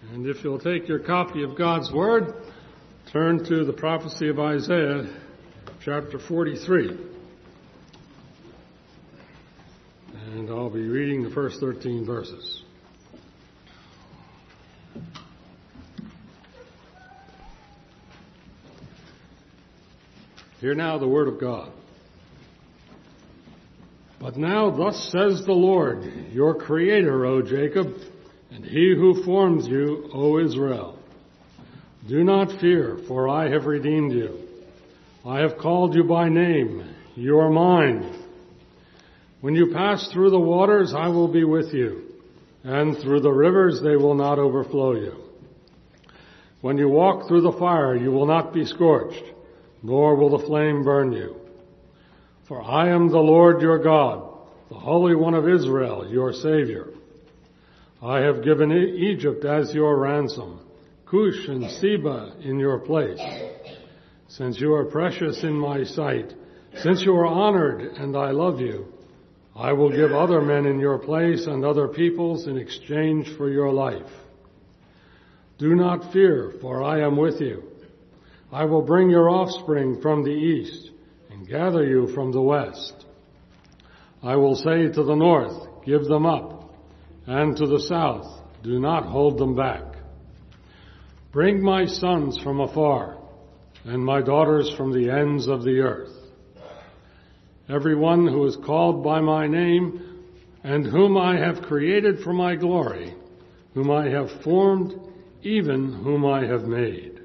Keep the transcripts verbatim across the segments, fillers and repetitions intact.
And if you'll take your copy of God's Word, turn to the prophecy of Isaiah, chapter forty-three. And I'll be reading the first thirteen verses. Hear now the word of God. But now thus says the Lord, your Creator, O Jacob, and he who formed you, O Israel. Do not fear, for I have redeemed you. I have called you by name. You are mine. When you pass through the waters, I will be with you, and through the rivers they will not overflow you. When you walk through the fire, you will not be scorched, nor will the flame burn you. For I am the Lord your God, the Holy One of Israel, your Savior. I have given Egypt as your ransom, Cush and Seba in your place. Since you are precious in my sight, since you are honored and I love you, I will give other men in your place and other peoples in exchange for your life. Do not fear, for I am with you. I will bring your offspring from the east and gather you from the west. I will say to the north, give them up, and to the south, do not hold them back. Bring my sons from afar, and my daughters from the ends of the earth. Everyone who is called by my name, and whom I have created for my glory, whom I have formed, even whom I have made.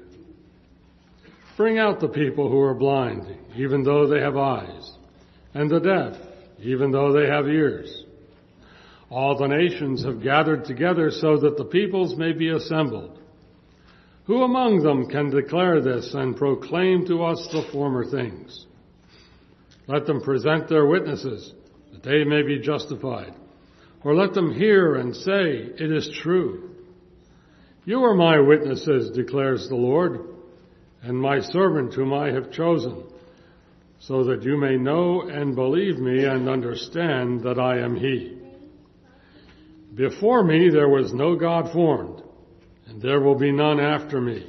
Bring out the people who are blind, even though they have eyes, and the deaf, even though they have ears. All the nations have gathered together so that the peoples may be assembled. Who among them can declare this and proclaim to us the former things? Let them present their witnesses, that they may be justified. Or let them hear and say, it is true. You are my witnesses, declares the Lord, and my servant whom I have chosen, so that you may know and believe me and understand that I am he. Before me there was no God formed, and there will be none after me.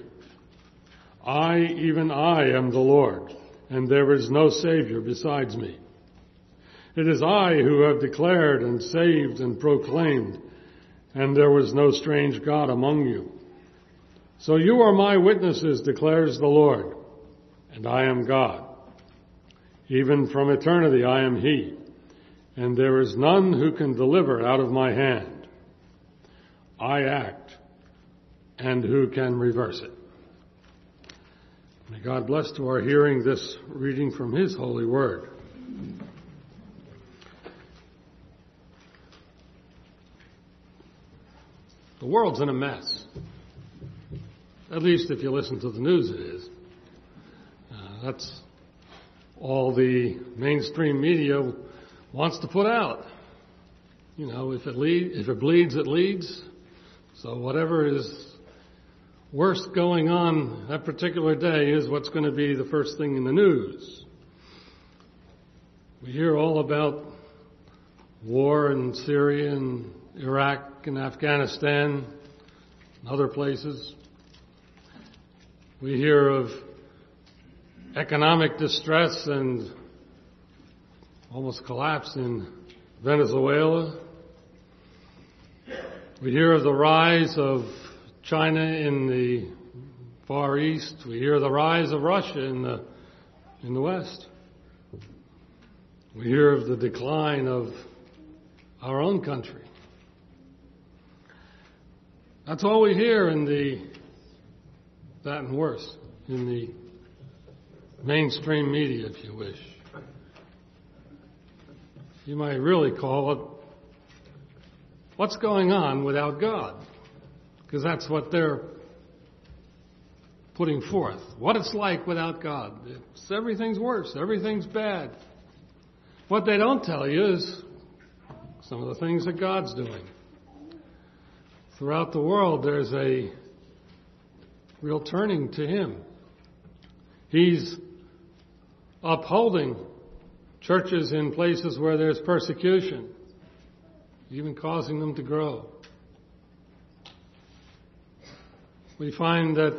I, even I, am the Lord, and there is no Savior besides me. It is I who have declared and saved and proclaimed, and there was no strange God among you. So you are my witnesses, declares the Lord, and I am God. Even from eternity I am he, and there is none who can deliver out of my hand. I act, and who can reverse it? May God bless to our hearing this reading from his holy word. The world's in a mess. At least if you listen to the news, it is. Uh, that's all the mainstream media wants to put out. You know, if it lead, if it bleeds, it leads. So whatever is worst going on that particular day is what's going to be the first thing in the news. We hear all about war in Syria and Iraq and Afghanistan and other places. We hear of economic distress and almost collapse in Venezuela. We hear of the rise of China in the Far East. We hear the rise of Russia in the in the West. We hear of the decline of our own country. That's all we hear in the, that and worse, in the mainstream media, if you wish. You might really call it, what's going on without God? Because that's what they're putting forth. What it's like without God. It's, everything's worse. Everything's bad. What they don't tell you is some of the things that God's doing. Throughout the world, there's a real turning to him. He's upholding churches in places where there's persecution, even causing them to grow. we find that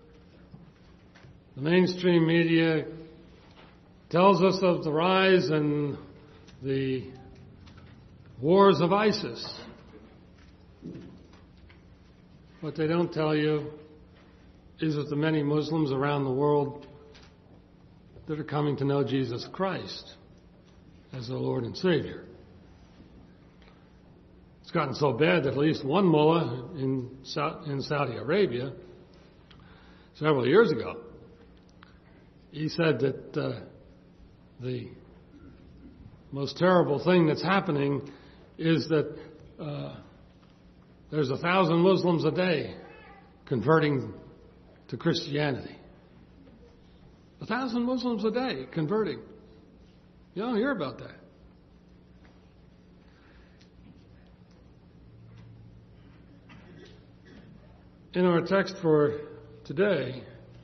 the mainstream media tells us of the rise and the wars of ISIS. What they don't tell you is that the many Muslims around the world that are coming to know Jesus Christ as their Lord and Savior. It's gotten so bad that at least one mullah in in Saudi Arabia, several years ago, he said that uh, the most terrible thing that's happening is that uh, there's a thousand Muslims a day converting to Christianity. A thousand Muslims a day converting. You don't hear about that. In our text for today,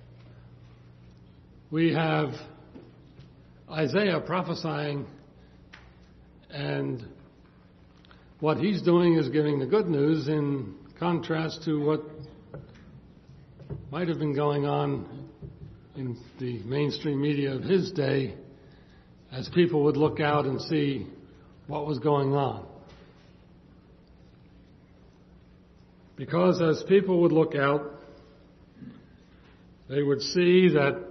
we have Isaiah prophesying, and what he's doing is giving the good news in contrast to what might have been going on in the mainstream media of his day, as people would look out and see what was going on. Because as people would look out, they would see that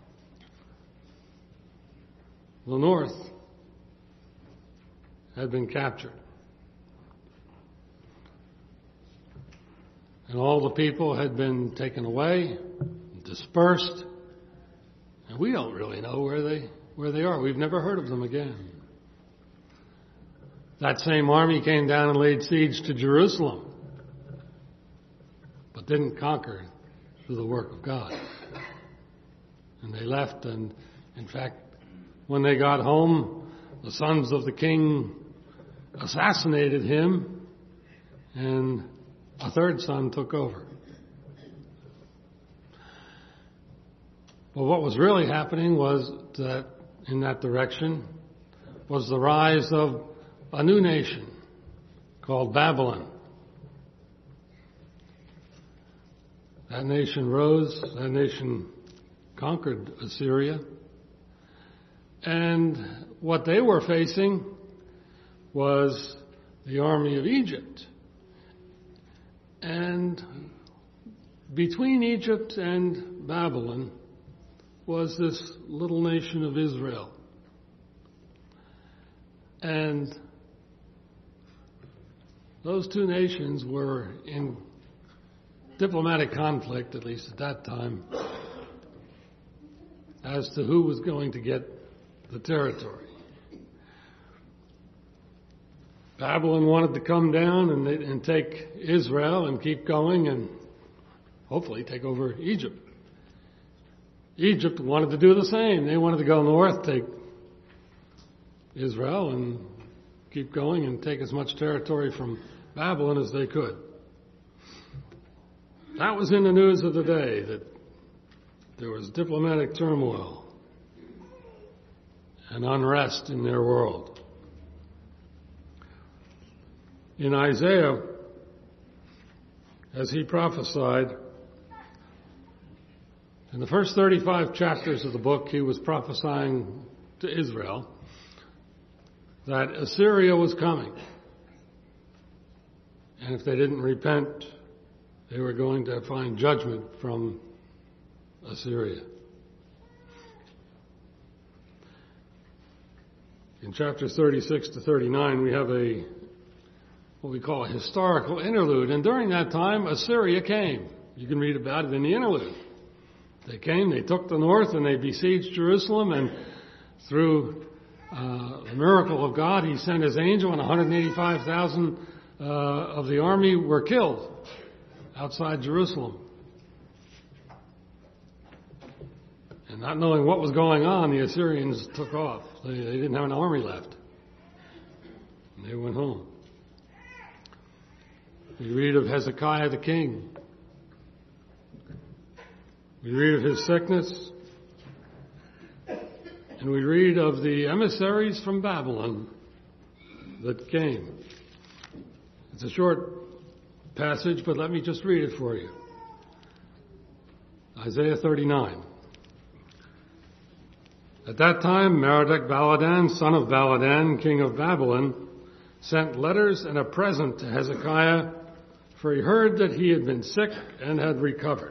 the north had been captured. And all the people had been taken away, dispersed, and we don't really know where they where they are. We've never heard of them again. That same army came down and laid siege to Jerusalem, but didn't conquer through the work of God. And they left, and in fact, when they got home, the sons of the king assassinated him, and a third son took over. But what was really happening was that in that direction was the rise of a new nation called Babylon. That nation rose, that nation conquered Assyria, and what they were facing was the army of Egypt. And between Egypt and Babylon was this little nation of Israel. And those two nations were in diplomatic conflict, at least at that time, as to who was going to get the territory. Babylon wanted to come down and, and take Israel and keep going and hopefully take over Egypt. Egypt wanted to do the same. They wanted to go north, take Israel, and keep going and take as much territory from Babylon as they could. That was in the news of the day, that there was diplomatic turmoil and unrest in their world. In Isaiah, as he prophesied, in the first thirty-five chapters of the book, he was prophesying to Israel that Assyria was coming. And if they didn't repent, they were going to find judgment from Assyria. In chapters thirty-six to thirty-nine, we have a what we call a historical interlude. And during that time, Assyria came. You can read about it in the interlude. They came, they took the north, and they besieged Jerusalem, and through uh, the miracle of God, he sent his angel, and one hundred eighty-five thousand uh, of the army were killed outside Jerusalem. And not knowing what was going on, the Assyrians took off. They, they didn't have an army left. And they went home. We read of Hezekiah the king. We read of his sickness. And we read of the emissaries from Babylon that came. It's a short passage, but let me just read it for you. Isaiah thirty-nine. At that time, Merodach-Baladan, son of Baladan, king of Babylon, sent letters and a present to Hezekiah, for he heard that he had been sick and had recovered.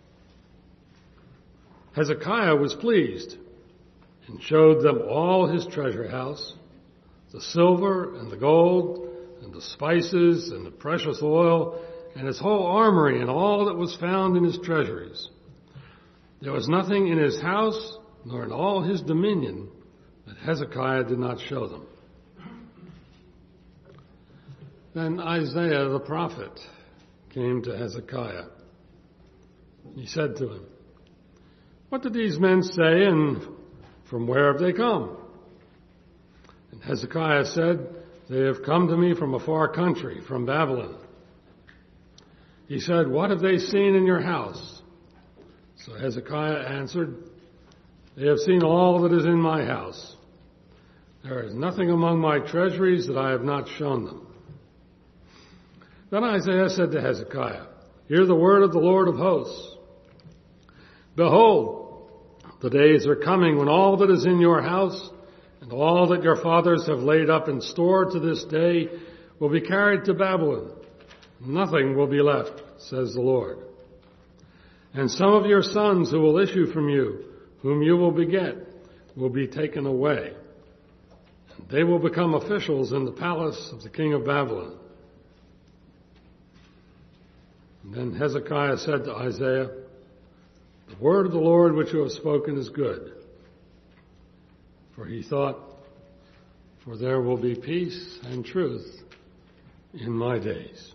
Hezekiah was pleased and showed them all his treasure house, the silver and the gold and the spices and the precious oil and his whole armory and all that was found in his treasuries. There was nothing in his house nor in all his dominion that Hezekiah did not show them. Then Isaiah the prophet came to Hezekiah. He said to him, "What did these men say, and from where have they come?" And Hezekiah said, "They have come to me from a far country, from Babylon." He said, "What have they seen in your house?" So Hezekiah answered, "They have seen all that is in my house. There is nothing among my treasuries that I have not shown them." Then Isaiah said to Hezekiah, "Hear the word of the Lord of hosts. Behold, the days are coming when all that is in your house and all that your fathers have laid up in store to this day will be carried to Babylon. Nothing will be left, says the Lord. And some of your sons who will issue from you, whom you will beget, will be taken away. And they will become officials in the palace of the king of Babylon." And then Hezekiah said to Isaiah, "The word of the Lord which you have spoken is good." For he thought, "For there will be peace and truth in my days."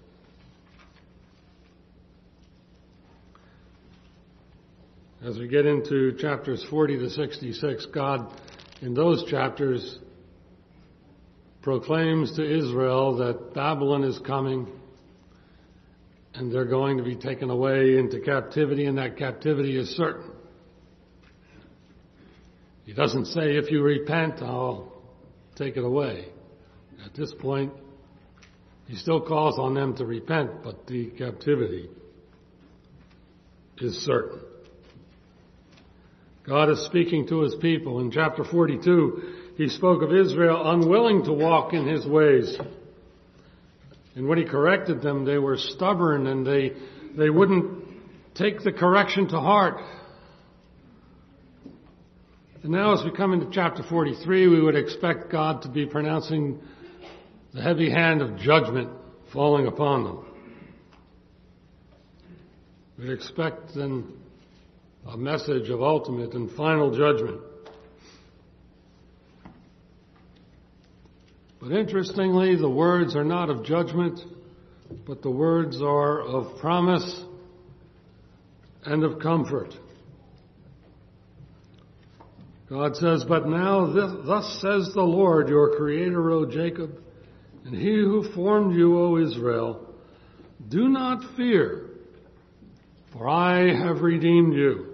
As we get into chapters forty to sixty-six, God, in those chapters, proclaims to Israel that Babylon is coming and they're going to be taken away into captivity, and that captivity is certain. He doesn't say, "If you repent, I'll take it away." At this point, he still calls on them to repent, but the captivity is certain. God is speaking to his people. In chapter forty-two, he spoke of Israel unwilling to walk in his ways. And when he corrected them, they were stubborn and they, they wouldn't take the correction to heart. And now as we come into chapter forty-three, we would expect God to be pronouncing the heavy hand of judgment falling upon them. We'd expect then a message of ultimate and final judgment. But interestingly, the words are not of judgment, but the words are of promise and of comfort. God says, "But now this, thus says the Lord, your Creator, O Jacob, and He who formed you, O Israel, do not fear, for I have redeemed you.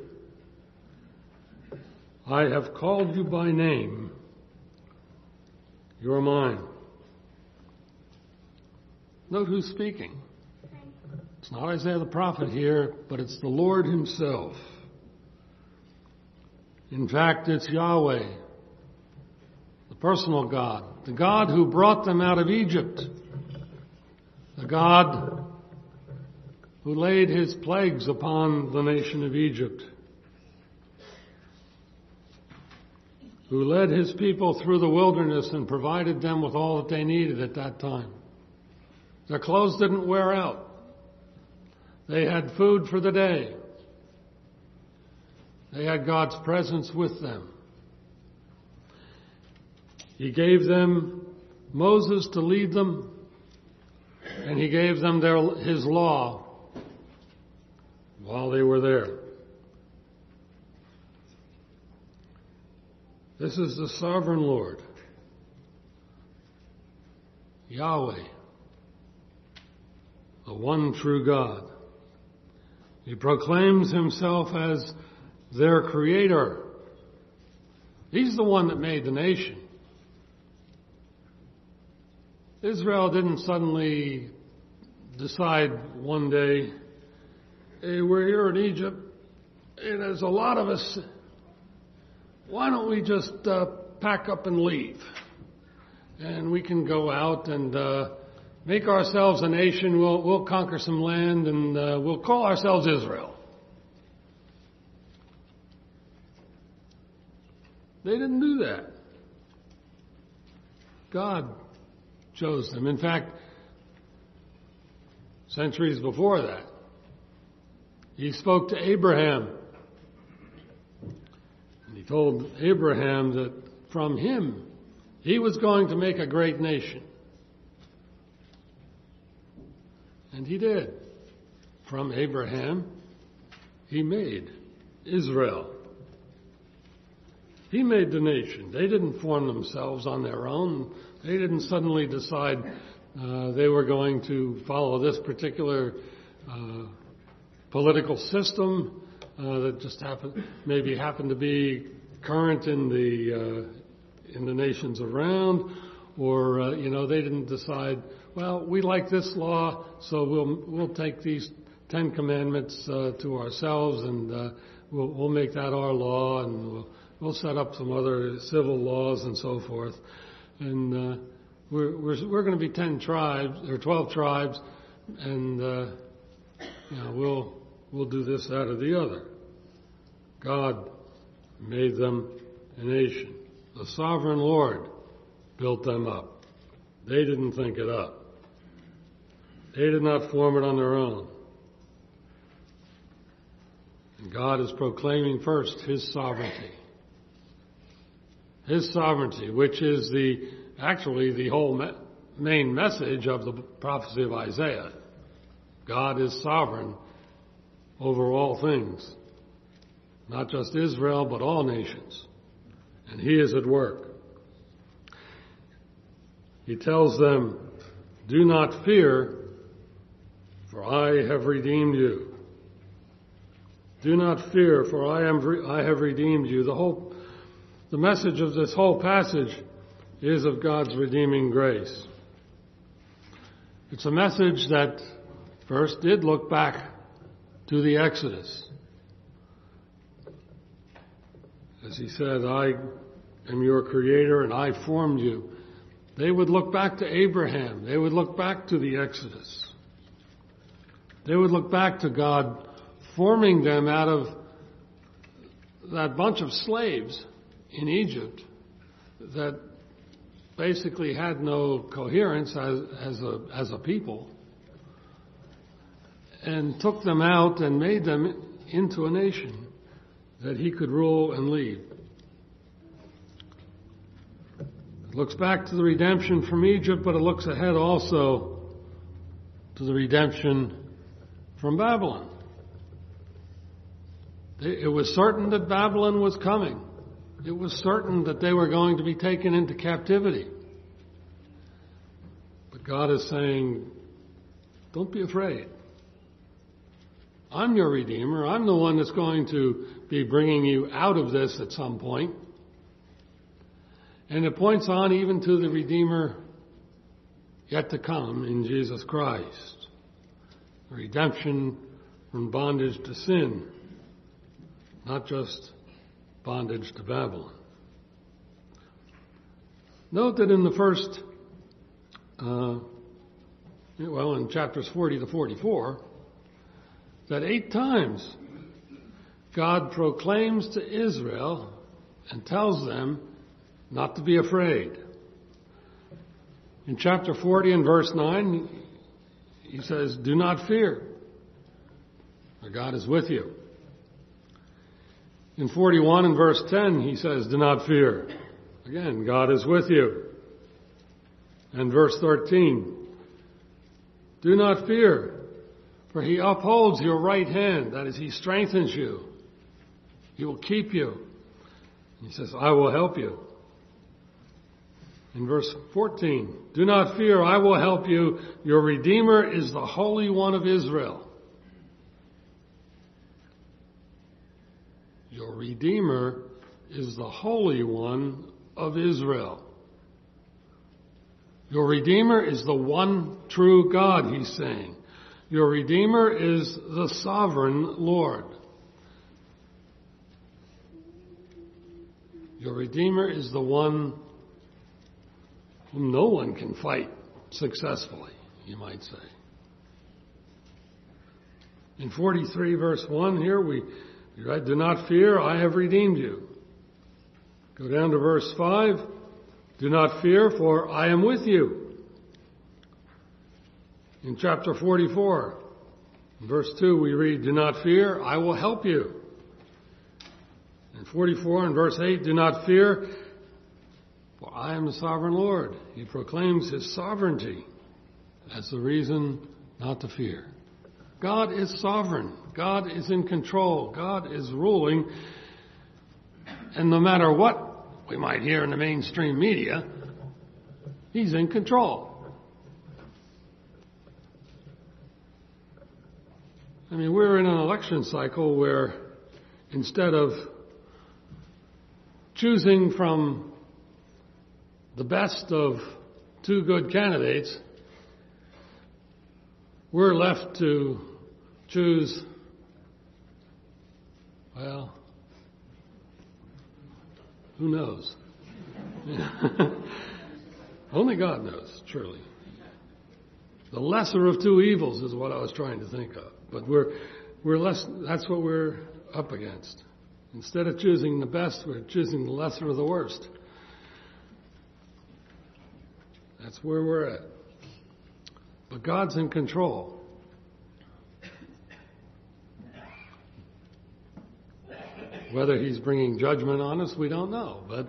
I have called you by name. You're mine." Note who's speaking. It's not Isaiah the prophet here, but it's the Lord himself. In fact, it's Yahweh, the personal God, the God who brought them out of Egypt, the God who laid his plagues upon the nation of Egypt, who led his people through the wilderness and provided them with all that they needed at that time. Their clothes didn't wear out. They had food for the day. They had God's presence with them. He gave them Moses to lead them, and he gave them their, his law while they were there. This is the sovereign Lord, Yahweh, the one true God. He proclaims himself as their creator. He's the one that made the nation. Israel didn't suddenly decide one day, "Hey, we're here in Egypt, there's a lot of us, why don't we just uh, pack up and leave? And we can go out and uh, make ourselves a nation. We'll, we'll conquer some land and uh, we'll call ourselves Israel. They didn't do that. God chose them. In fact, centuries before that, He spoke to Abraham. And He told Abraham that from him, he was going to make a great nation. And He did. From Abraham, He made Israel. He made the nation. They didn't form themselves on their own. They didn't suddenly decide uh, they were going to follow this particular uh, political system uh, that just happened, maybe happened to be current in the uh, in the nations around, or uh, you know, they didn't decide, well, we like this law, so we'll we'll take these Ten Commandments uh, to ourselves, and uh, we'll we'll make that our law, and we'll we'll set up some other civil laws and so forth, and uh, we're we're we're going to be ten tribes or twelve tribes, and uh, you know, we'll we'll do this, that, or the other. God made them a nation. The sovereign Lord built them up. They didn't think it up. They did not form it on their own. And God is proclaiming first His sovereignty. His sovereignty, which is the actually the whole me- main message of the prophecy of Isaiah. God is sovereign over all things. Not just Israel, but all nations. And He is at work. He tells them, do not fear, for I have redeemed you. Do not fear, for I am re- I have redeemed you. The whole, the message of this whole passage is of God's redeeming grace. It's a message that first did look back to the Exodus. As He said, I am your creator and I formed you. They would look back to Abraham. They would look back to the Exodus. They would look back to God forming them out of that bunch of slaves in Egypt that basically had no coherence as, as a, as a people, and took them out and made them into a nation that He could rule and lead. It looks back to the redemption from Egypt, but it looks ahead also to the redemption from Babylon. It was certain that Babylon was coming. It was certain that they were going to be taken into captivity. But God is saying, don't be afraid. I'm your Redeemer. I'm the one that's going to be bringing you out of this at some point. And it points on even to the Redeemer yet to come in Jesus Christ. Redemption from bondage to sin, not just bondage to Babylon. Note that in the first, uh, well, in chapters forty to forty-four, that eight times God proclaims to Israel and tells them not to be afraid. In chapter forty and verse nine, He says, do not fear, for God is with you. In forty-one and verse ten, He says, do not fear. Again, God is with you. And verse thirteen, do not fear, for He upholds your right hand. That is, He strengthens you. He will keep you. He says, I will help you. In verse fourteen, do not fear, I will help you. Your Redeemer is the Holy One of Israel. Your Redeemer is the Holy One of Israel. Your Redeemer is the one true God, He's saying. Your Redeemer is the sovereign Lord. Your Redeemer is the one whom no one can fight successfully, you might say. In forty-three verse one here, we write, do not fear, I have redeemed you. Go down to verse five, do not fear, for I am with you. In chapter forty-four, verse two, we read, do not fear, I will help you. In forty-four and verse eight, do not fear, for I am the sovereign Lord. He proclaims his sovereignty as the reason not to fear. God is sovereign. God is in control. God is ruling. And no matter what we might hear in the mainstream media, he's in control. I mean, we're in an election cycle where instead of choosing from the best of two good candidates, we're left to choose, well, who knows? Only God knows, truly. The lesser of two evils is what I was trying to think of. But we're, we're less, that's what we're up against. Instead of choosing the best, we're choosing the lesser of the worst. That's where we're at. But God's in control. Whether he's bringing judgment on us, we don't know. But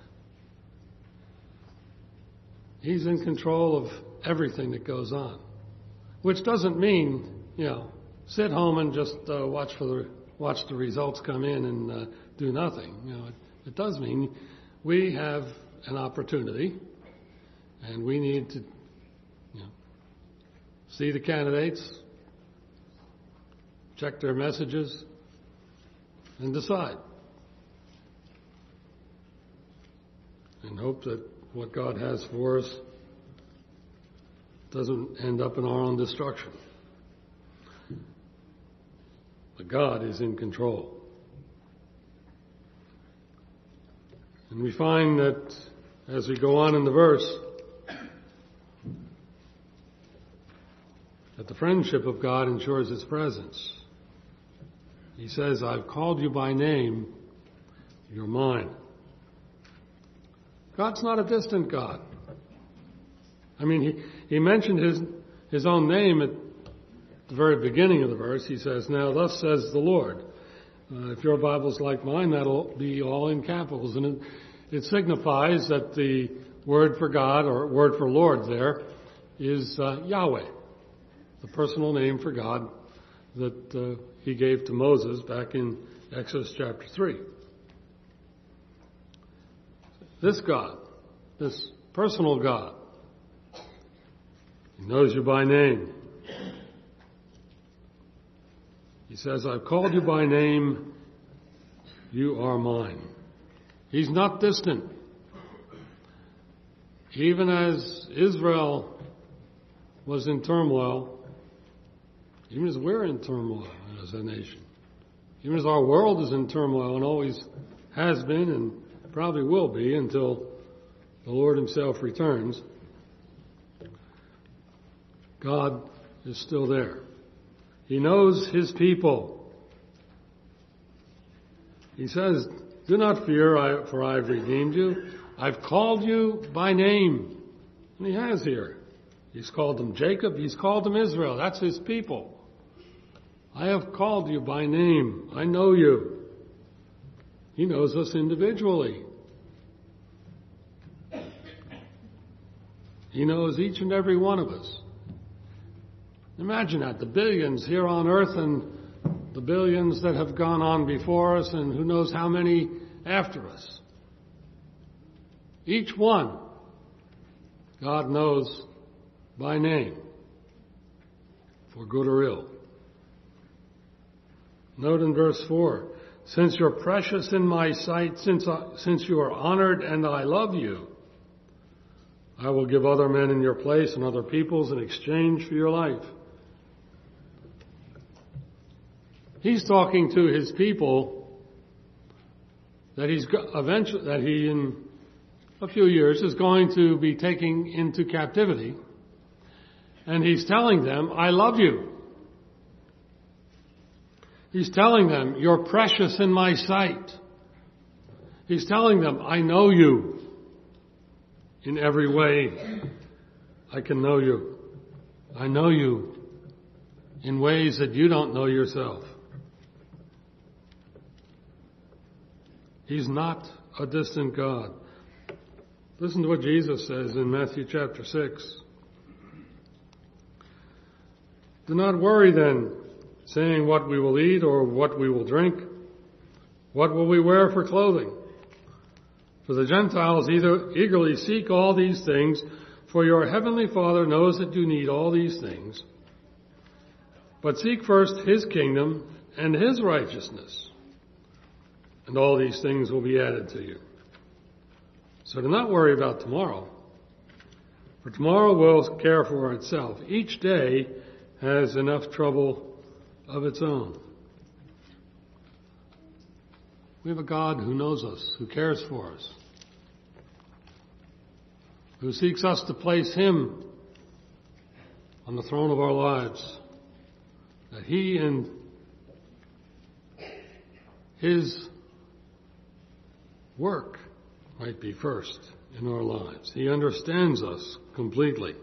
he's in control of everything that goes on. Which doesn't mean, you know, sit home and just uh, watch for the watch the results come in and uh, do nothing. You know, it, it does mean we have an opportunity, and we need to, you know, see the candidates, check their messages, and decide. And hope that what God has for us doesn't end up in our own destruction. But God is in control. And we find that as we go on in the verse, that the friendship of God ensures His presence. He says, I've called you by name, you're mine. God's not a distant God. I mean, he, he mentioned his, his own name at the very beginning of the verse. He says, now thus says the Lord. Uh, if your Bible's like mine, that'll be all in capitals. And it, it signifies that the word for God, or word for Lord there, is uh, Yahweh, the personal name for God that uh, he gave to Moses back in Exodus chapter three. This God, this personal God, he knows you by name. He says, I've called you by name, you are mine. He's not distant. Even as Israel was in turmoil, even as we're in turmoil as a nation, even as our world is in turmoil and always has been and probably will be until the Lord himself returns, God is still there. He knows his people. He says, do not fear, I, for I have redeemed you. I've called you by name. And he has here. He's called them Jacob. He's called them Israel. That's his people. I have called you by name. I know you. He knows us individually. He knows each and every one of us. Imagine that, the billions here on earth and the billions that have gone on before us and who knows how many after us. Each one, God knows by name, for good or ill. Note in verse four, since you're precious in my sight, since, I, since you are honored and I love you, I will give other men in your place and other peoples in exchange for your life. He's talking to his people that he's go- eventually, that he in a few years is going to be taking into captivity. And he's telling them, I love you. He's telling them, you're precious in my sight. He's telling them, I know you. In every way, I can know you. I know you in ways that you don't know yourself. He's not a distant God. Listen to what Jesus says in Matthew chapter six. Do not worry then, saying what we will eat or what we will drink. What will we wear for clothing? For the Gentiles either eagerly seek all these things, for your heavenly Father knows that you need all these things. But seek first his kingdom and his righteousness, and all these things will be added to you. So do not worry about tomorrow, for tomorrow will care for itself. Each day has enough trouble of its own. We have a God who knows us, who cares for us, who seeks us to place him on the throne of our lives, that he and his work might be first in our lives. He understands us completely.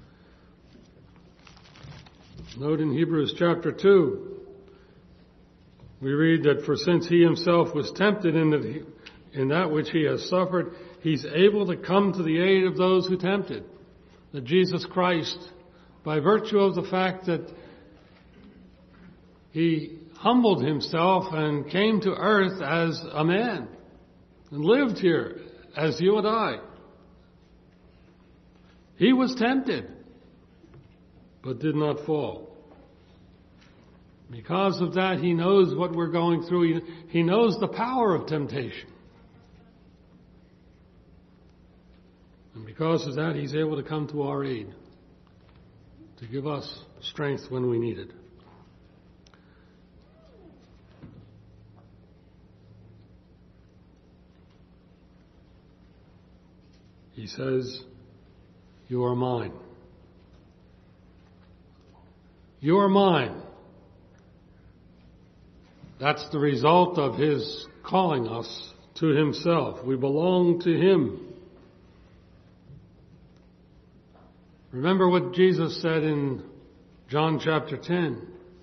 Note in Hebrews chapter two, we read that for since he himself was tempted in, the, in that which he has suffered, he's able to come to the aid of those who tempted. That Jesus Christ, by virtue of the fact that he humbled himself and came to earth as a man and lived here as you and I. He was tempted, but did not fall. Because of that, he knows what we're going through. He, he knows the power of temptation. And because of that, he's able to come to our aid, to give us strength when we need it. He says, you are mine. You are mine. That's the result of his calling us to himself. We belong to him. Remember what Jesus said in John chapter ten.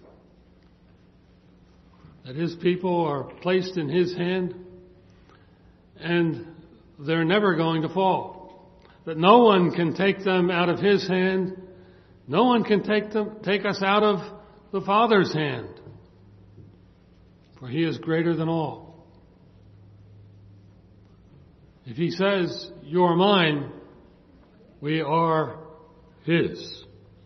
That his people are placed in his hand and they're never going to fall. That no one can take them out of his hand. No one can take them, take us out of the Father's hand. For he is greater than all. If he says, you are mine, we are his.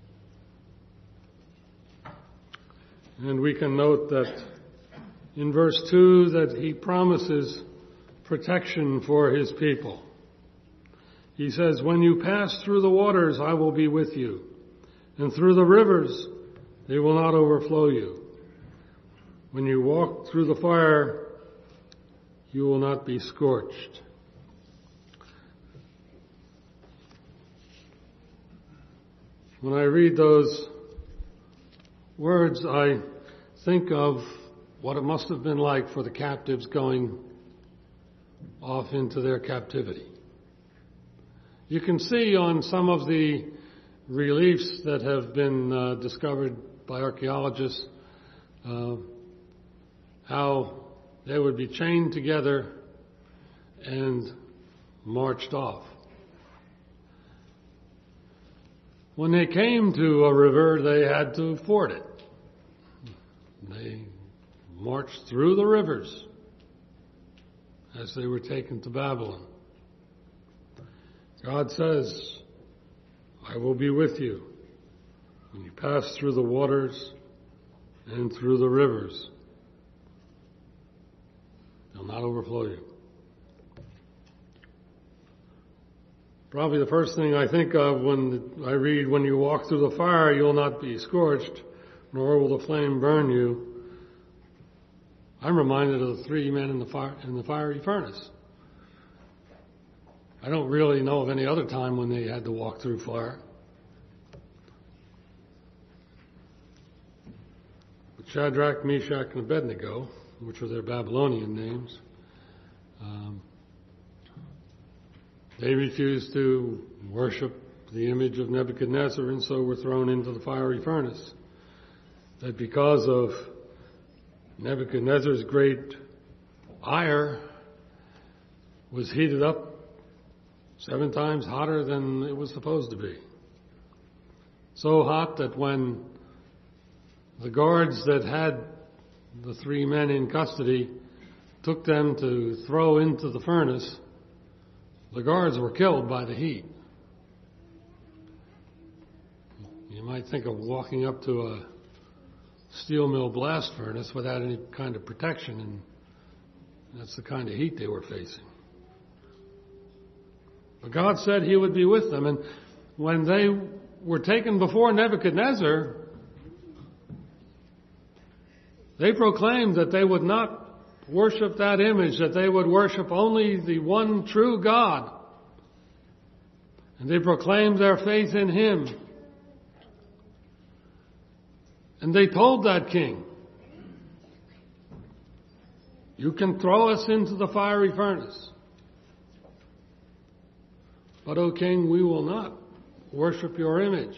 And we can note that in verse two that he promises protection for his people. He says, when you pass through the waters, I will be with you. And through the rivers, they will not overflow you. When you walk through the fire, you will not be scorched. When I read those words, I think of what it must have been like for the captives going off into their captivity. You can see on some of the reliefs that have been uh, discovered by archaeologists uh, how they would be chained together and marched off. When they came to a river, they had to ford it. They marched through the rivers as they were taken to Babylon. God says, I will be with you when you pass through the waters and through the rivers. They'll not overflow you. Probably the first thing I think of when I read, when you walk through the fire, you'll not be scorched, nor will the flame burn you. I'm reminded of the three men in the fire, in the fiery furnace. I don't really know of any other time when they had to walk through fire. But Shadrach, Meshach, and Abednego, which were their Babylonian names, um, they refused to worship the image of Nebuchadnezzar and so were thrown into the fiery furnace. That because of Nebuchadnezzar's great ire was heated up seven times hotter than it was supposed to be. So hot that when the guards that had the three men in custody took them to throw into the furnace, the guards were killed by the heat. You might think of walking up to a steel mill blast furnace without any kind of protection, and that's the kind of heat they were facing. But God said He would be with them, and when they were taken before Nebuchadnezzar, they proclaimed that they would not worship that image, that they would worship only the one true God. And they proclaimed their faith in Him. And they told that king, you can throw us into the fiery furnace. But, O king, we will not worship your image.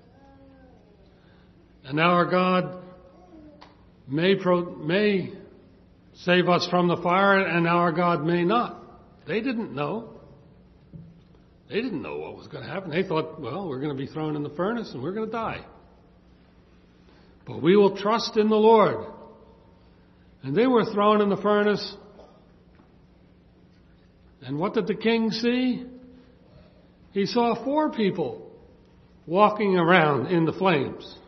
And our God may, pro- may save us from the fire, and our God may not. They didn't know. They didn't know what was going to happen. They thought, well, we're going to be thrown in the furnace and we're going to die. But we will trust in the Lord. And they were thrown in the furnace. And what did the king see? He saw four people walking around in the flames.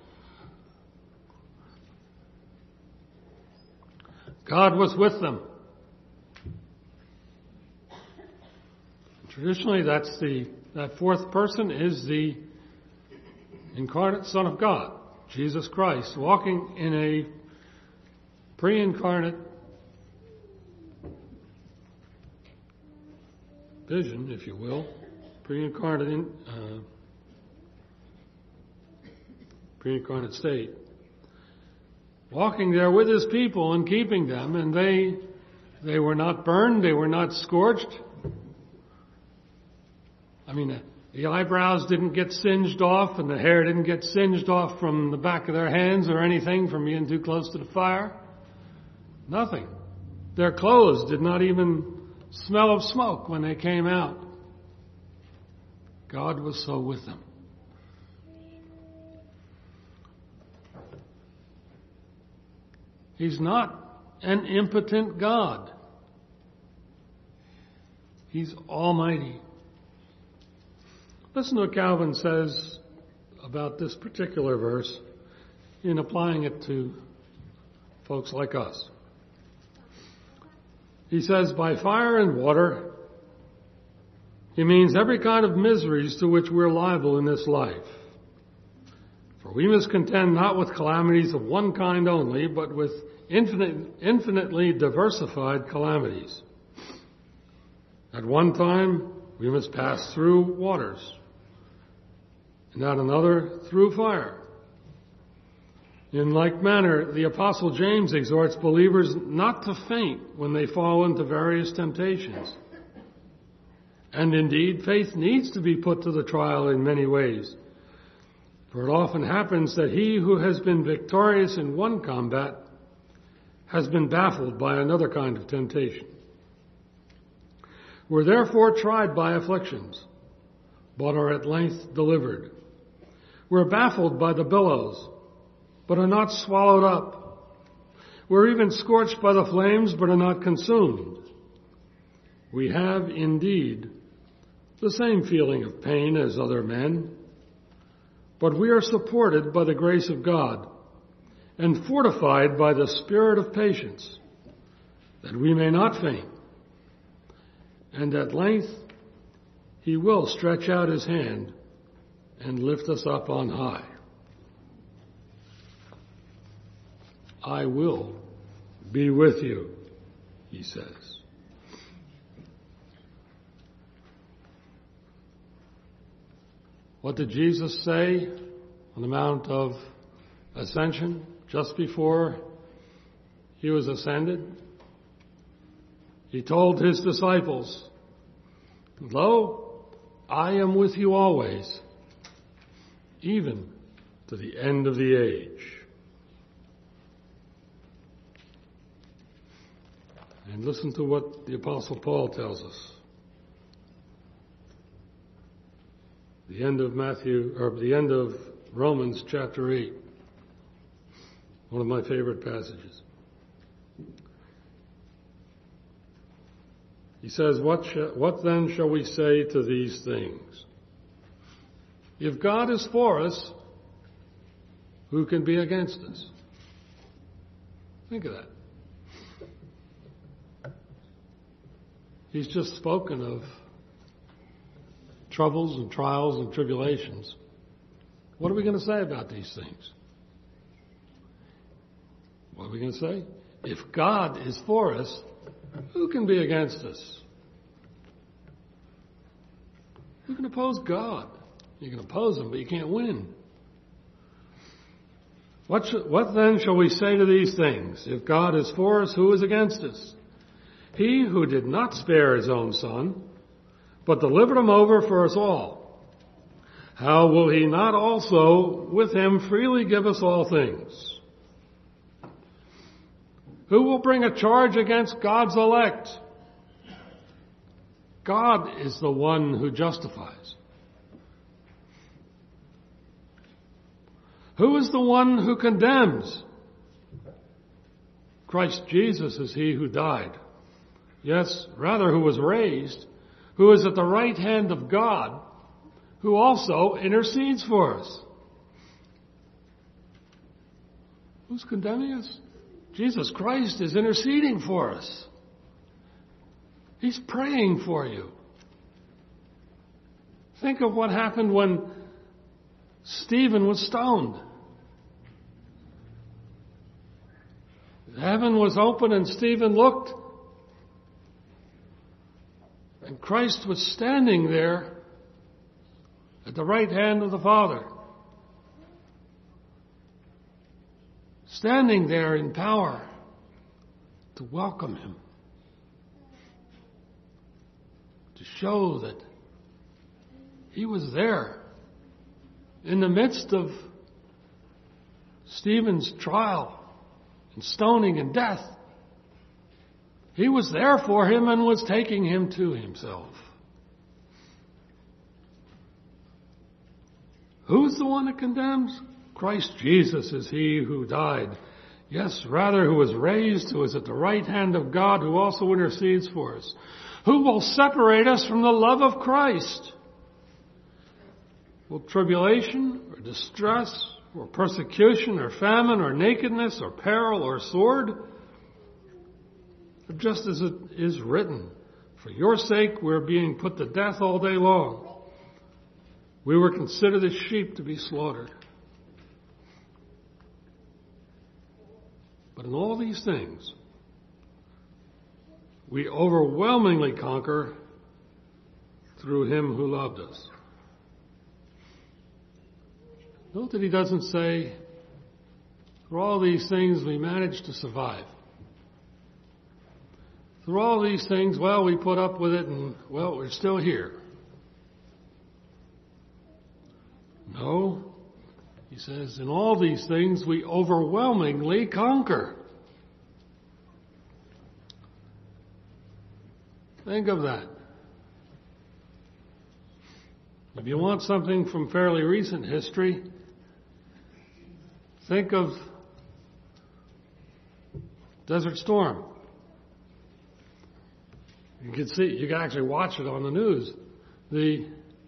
God was with them. Traditionally, that's the that fourth person is the incarnate Son of God, Jesus Christ, walking in a pre-incarnate vision, if you will, pre-incarnate in, uh, pre-incarnate state, walking there with His people and keeping them, and they they were not burned, they were not scorched. I mean, the eyebrows didn't get singed off, and the hair didn't get singed off from the back of their hands or anything from being too close to the fire. Nothing. Their clothes did not even smell of smoke when they came out. God was so with them. He's not an impotent God. He's almighty. Listen to what Calvin says about this particular verse in applying it to folks like us. He says, by fire and water, he means every kind of miseries to which we're liable in this life. For we must contend not with calamities of one kind only, but with infinite, infinitely diversified calamities. At one time, we must pass through waters, and at another through fire. In like manner, the Apostle James exhorts believers not to faint when they fall into various temptations. And indeed, faith needs to be put to the trial in many ways. For it often happens that he who has been victorious in one combat has been baffled by another kind of temptation. We're therefore tried by afflictions, but are at length delivered. We're baffled by the billows, but are not swallowed up. We're even scorched by the flames, but are not consumed. We have indeed the same feeling of pain as other men, but we are supported by the grace of God and fortified by the spirit of patience, that we may not faint. And at length He will stretch out His hand and lift us up on high. I will be with you, he says. What did Jesus say on the Mount of Ascension just before he was ascended? He told his disciples, "Lo, I am with you always, even to the end of the age." And listen to what the Apostle Paul tells us. The end of Matthew, or the end of Romans chapter eight. One of my favorite passages. He says, what, sh- what then shall we say to these things? If God is for us, who can be against us? Think of that. He's just spoken of troubles and trials and tribulations. What are we going to say about these things? What are we going to say? If God is for us, who can be against us? Who can oppose God? You can oppose him, but you can't win. What, sh- what then shall we say to these things? If God is for us, who is against us? He who did not spare his own son, but delivered him over for us all, how will he not also with him freely give us all things? Who will bring a charge against God's elect? God is the one who justifies. Who is the one who condemns? Christ Jesus is he who died. Yes, rather who was raised, who is at the right hand of God, who also intercedes for us. Who's condemning us? Jesus Christ is interceding for us. He's praying for you. Think of what happened when Stephen was stoned. Heaven was open and Stephen looked, and Christ was standing there at the right hand of the Father. Standing there in power to welcome him. To show that he was there in the midst of Stephen's trial and stoning and death. He was there for him and was taking him to himself. Who's the one that condemns? Christ Jesus is he who died. Yes, rather who was raised, who is at the right hand of God, who also intercedes for us. Who will separate us from the love of Christ? Will tribulation or distress or persecution or famine or nakedness or peril or sword? Just as it is written, for your sake we're being put to death all day long. We were considered as sheep to be slaughtered. But in all these things, we overwhelmingly conquer through him who loved us. Note that he doesn't say, through all these things we managed to survive. Through all these things, well, we put up with it and, well, we're still here. No. He says, in all these things, we overwhelmingly conquer. Think of that. If you want something from fairly recent history, think of Desert Storm. You can see, you can actually watch it on the news. The,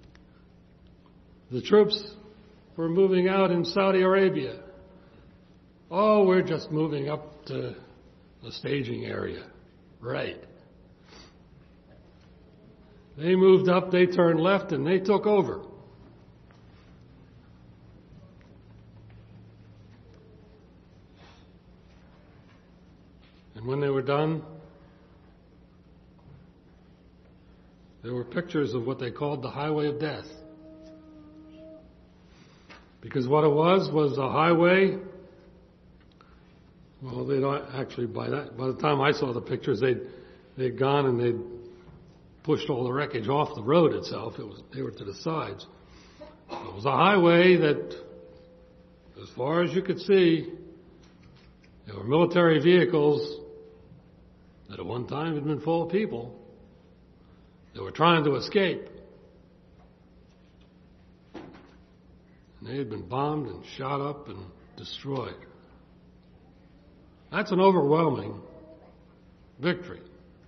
the troops were moving out in Saudi Arabia. Oh, we're just moving up to the staging area. Right. They moved up, they turned left, and they took over. And when they were done, there were pictures of what they called the highway of death. Because what it was was a highway. Well, they'd actually, by that, by the time I saw the pictures, they'd they'd gone and they'd pushed all the wreckage off the road itself. It was they were to the sides. It was a highway that, as far as you could see, there were military vehicles that at one time had been full of people that were trying to escape. And they had been bombed and shot up and destroyed. That's an overwhelming victory.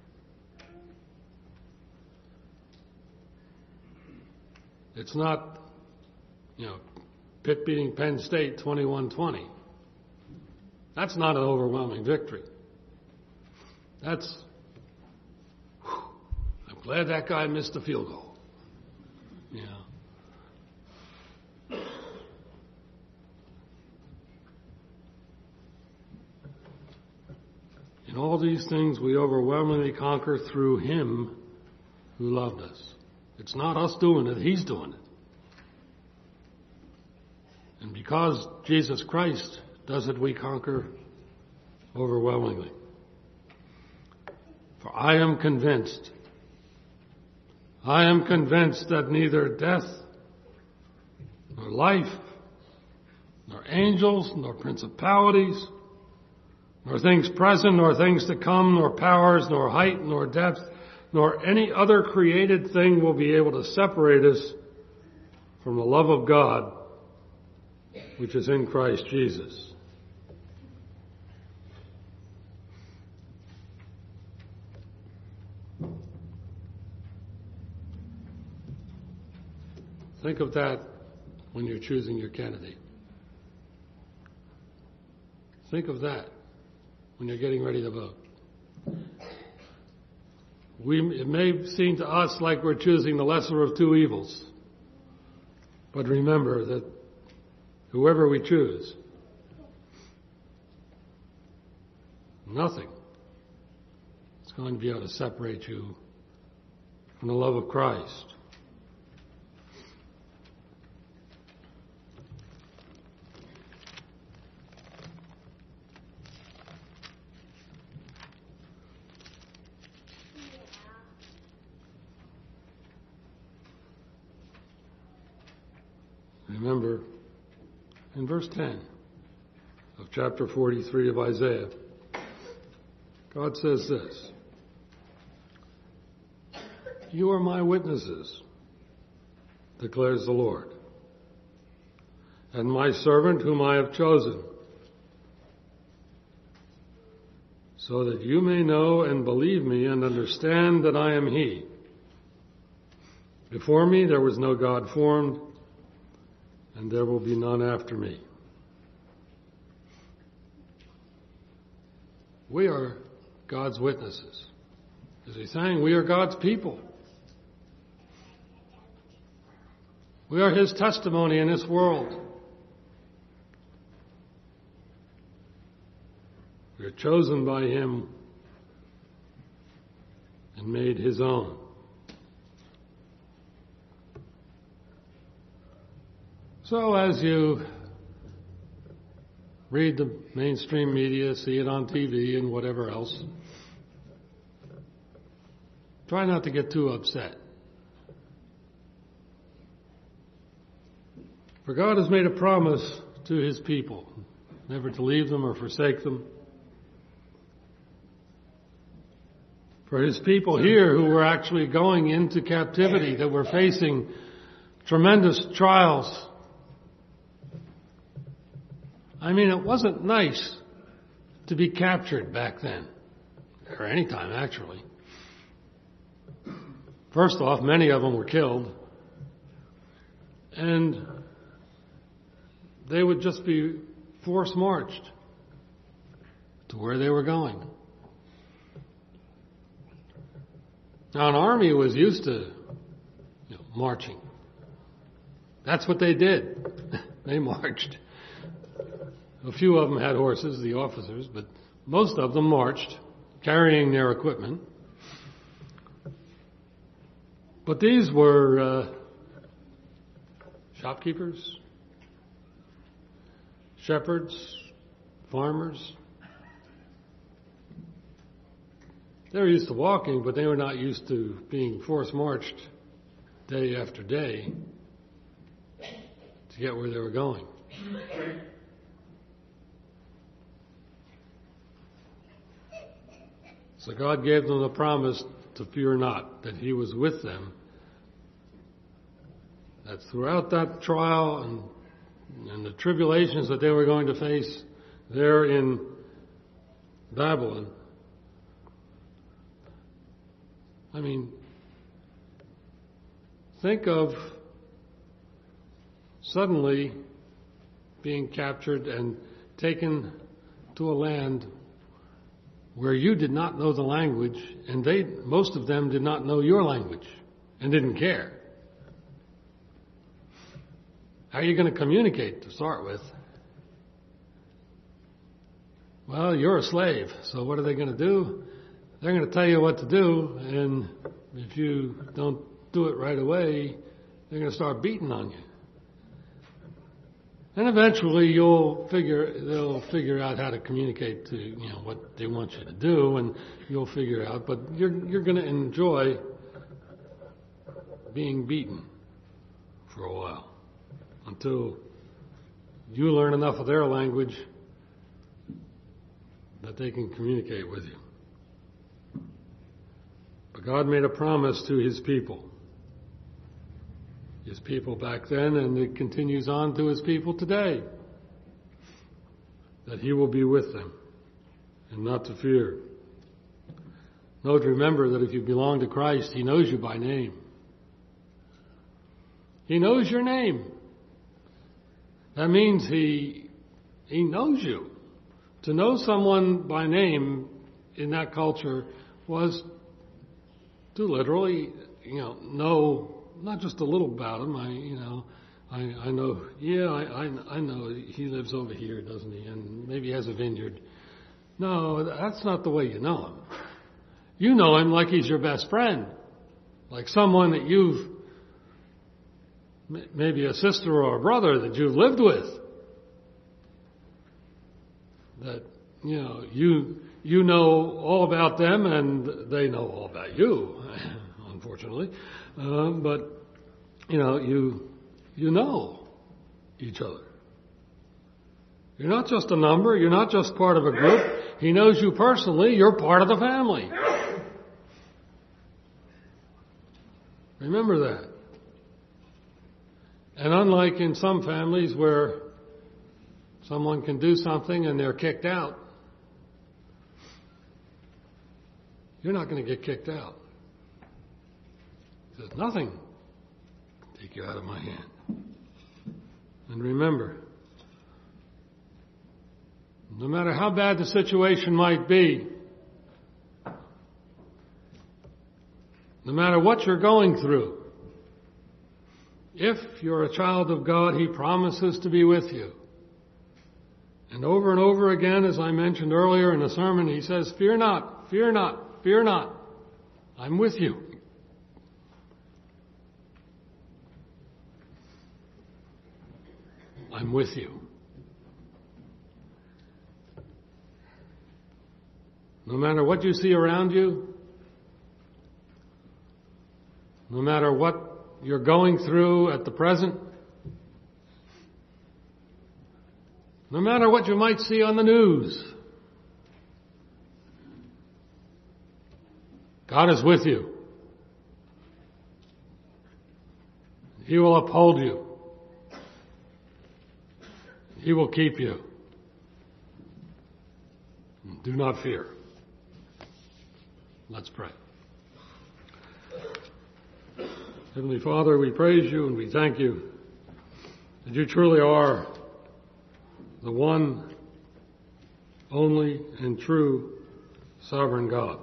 It's not, you know, Pitt beating Penn State twenty-one twenty. That's not an overwhelming victory. That's, whew, I'm glad that guy missed the field goal. You know. In all these things we overwhelmingly conquer through Him who loved us. It's not us doing it, He's doing it. And because Jesus Christ does it, we conquer overwhelmingly. For I am convinced, I am convinced that neither death, nor life, nor angels, nor principalities, nor things present, nor things to come, nor powers, nor height, nor depth, nor any other created thing will be able to separate us from the love of God, which is in Christ Jesus. Think of that when you're choosing your candidate. Think of that when you're getting ready to vote. We, it may seem to us like we're choosing the lesser of two evils. But remember that whoever we choose, nothing is going to be able to separate you from the love of Christ. Remember, in verse ten of chapter forty-three of Isaiah, God says this, "You are my witnesses, declares the Lord, and my servant whom I have chosen, so that you may know and believe me and understand that I am He. Before me there was no God formed, and there will be none after me." We are God's witnesses. As He's saying, we are God's people. We are His testimony in this world. We are chosen by Him and made His own. So as you read the mainstream media, see it on T V and whatever else, try not to get too upset. For God has made a promise to His people, never to leave them or forsake them. For His people here who were actually going into captivity, that were facing tremendous trials. I mean, it wasn't nice to be captured back then, or any time actually. First off, many of them were killed, and they would just be force-marched to where they were going. Now, an army was used to, you know, marching. That's what they did. They marched. A few of them had horses, the officers, but most of them marched, carrying their equipment. But these were uh, shopkeepers, shepherds, farmers. They were used to walking, but they were not used to being force-marched day after day to get where they were going. So God gave them the promise to fear not, that He was with them. That throughout that trial and, and the tribulations that they were going to face there in Babylon, I mean, think of suddenly being captured and taken to a land where you did not know the language, and they, most of them did not know your language and didn't care. How are you going to communicate to start with? Well, you're a slave, so what are they going to do? They're going to tell you what to do, and if you don't do it right away, they're going to start beating on you. And eventually you'll figure, they'll figure out how to communicate to, you know, what they want you to do, and you'll figure it out, but you're, you're going to enjoy being beaten for a while until you learn enough of their language that they can communicate with you. But God made a promise to His people. His people back then, and it continues on to His people today, that He will be with them and not to fear. Note, remember that if you belong to Christ, He knows you by name. He knows your name. That means He, He knows you. To know someone by name in that culture was to literally, you know, know not just a little about him. I, you know, I, I know, yeah, I, I, I know he lives over here, doesn't he? And maybe he has a vineyard. No, that's not the way you know him. You know him like he's your best friend, like someone that you've, maybe a sister or a brother that you've lived with. That, you know, you you know all about them and they know all about you, unfortunately. Uh, but, you know, you you know each other. You're not just a number. You're not just part of a group. He knows you personally. You're part of the family. Remember that. And unlike in some families where someone can do something and they're kicked out, you're not going to get kicked out. There's nothing can take you out of my hand. And remember, no matter how bad the situation might be, no matter what you're going through, if you're a child of God, He promises to be with you. And over and over again, as I mentioned earlier in the sermon, He says, fear not, fear not, fear not. I'm with you. I'm with you. No matter what you see around you, no matter what you're going through at the present, no matter what you might see on the news, God is with you. He will uphold you. He will keep you. Do not fear. Let's pray. Heavenly Father, we praise you and we thank you that you truly are the one, only, and true sovereign God.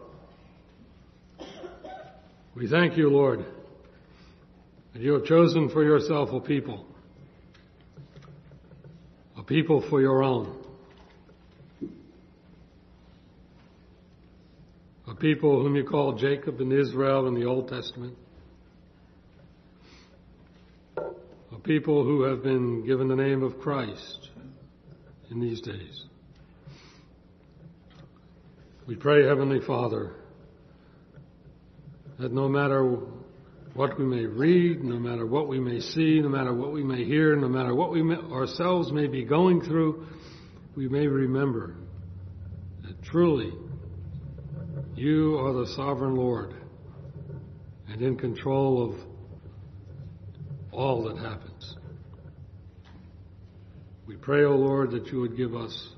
We thank you, Lord, that you have chosen for yourself a people, a people for your own, a people whom you call Jacob and Israel in the Old Testament, a people who have been given the name of Christ in these days. We pray, Heavenly Father, that no matter what we may read, no matter what we may see, no matter what we may hear, no matter what we may, ourselves may be going through, we may remember that truly you are the sovereign Lord and in control of all that happens. We pray, O Lord, that you would give us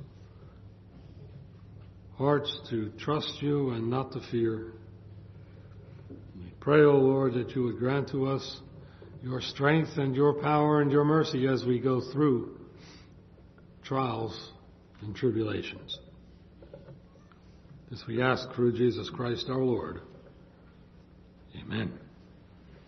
hearts to trust you and not to fear. We pray, O Lord, that you would grant to us your strength and your power and your mercy as we go through trials and tribulations. This we ask through Jesus Christ our Lord. Amen.